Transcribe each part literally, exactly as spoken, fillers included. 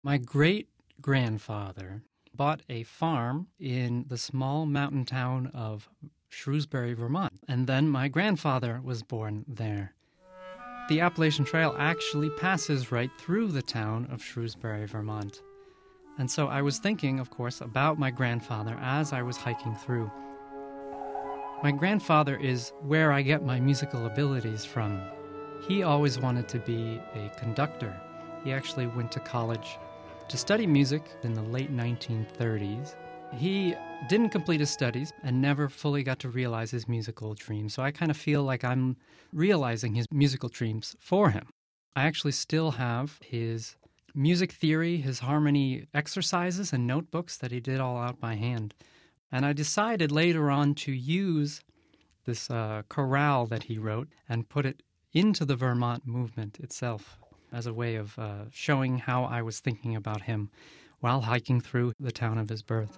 My great-grandfather bought a farm in the small mountain town of Shrewsbury, Vermont, and then my grandfather was born there. The Appalachian Trail actually passes right through the town of Shrewsbury, Vermont. And so I was thinking, of course, about my grandfather as I was hiking through. My grandfather is where I get my musical abilities from. He always wanted to be a conductor. He actually went to college to study music in the late nineteen thirties. He didn't complete his studies and never fully got to realize his musical dreams, so I kind of feel like I'm realizing his musical dreams for him. I actually still have his music theory, his harmony exercises and notebooks that he did all out by hand. And I decided later on to use this uh, chorale that he wrote and put it into the Vermont movement itself as a way of uh, showing how I was thinking about him while hiking through the town of his birth.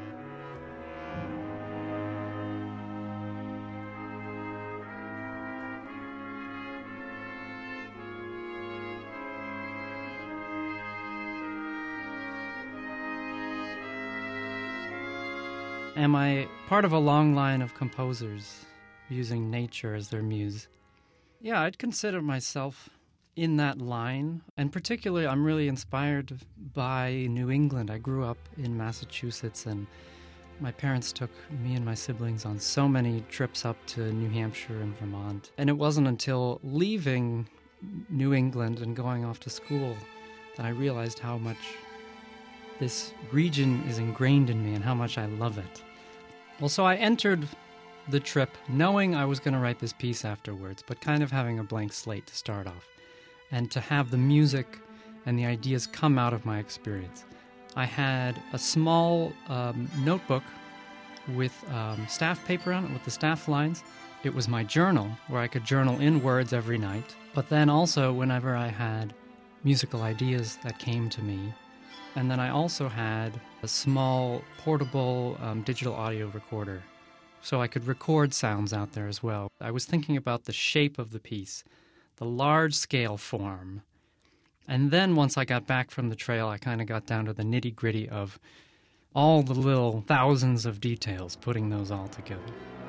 Am I part of a long line of composers using nature as their muse? Yeah, I'd consider myself in that line. And particularly, I'm really inspired by New England. I grew up in Massachusetts, and my parents took me and my siblings on so many trips up to New Hampshire and Vermont. And it wasn't until leaving New England and going off to school that I realized how much this region is ingrained in me and how much I love it. Well, so I entered the trip knowing I was going to write this piece afterwards, but kind of having a blank slate to start off, and to have the music and the ideas come out of my experience. I had a small um, notebook with um, staff paper on it, with the staff lines. It was my journal, where I could journal in words every night, but then also whenever I had musical ideas that came to me. And then I also had a small portable um, digital audio recorder, so I could record sounds out there as well. I was thinking about the shape of the piece, the large-scale form. And then once I got back from the trail, I kind of got down to the nitty-gritty of all the little thousands of details, putting those all together.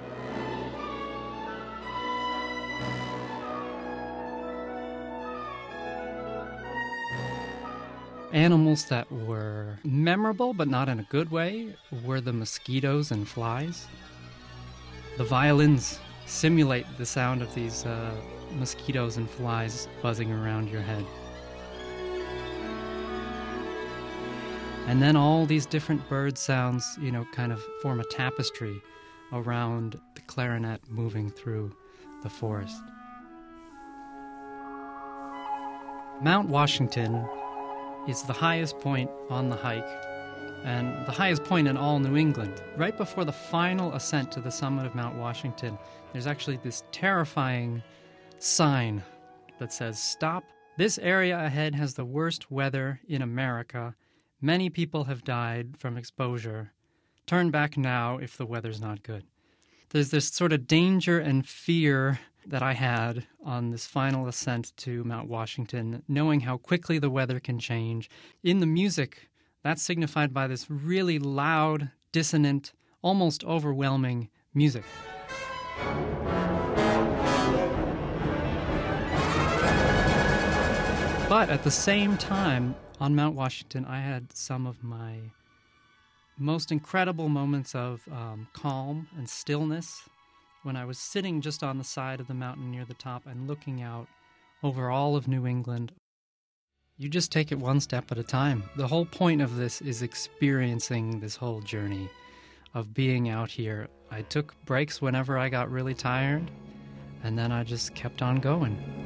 Animals that were memorable, but not in a good way, were the mosquitoes and flies. The violins simulate the sound of these uh, mosquitoes and flies buzzing around your head. And then all these different bird sounds, you know, kind of form a tapestry around the clarinet moving through the forest. Mount Washington is the highest point on the hike, and the highest point in all New England. Right before the final ascent to the summit of Mount Washington, there's actually this terrifying sign that says, "Stop. This area ahead has the worst weather in America. Many people have died from exposure. Turn back now if the weather's not good." There's this sort of danger and fear that I had on this final ascent to Mount Washington, knowing how quickly the weather can change. In the music, that's signified by this really loud, dissonant, almost overwhelming music. But at the same time, on Mount Washington, I had some of my most incredible moments of um, calm and stillness when I was sitting just on the side of the mountain near the top and looking out over all of New England. You just take it one step at a time. The whole point of this is experiencing this whole journey of being out here. I took breaks whenever I got really tired, and then I just kept on going.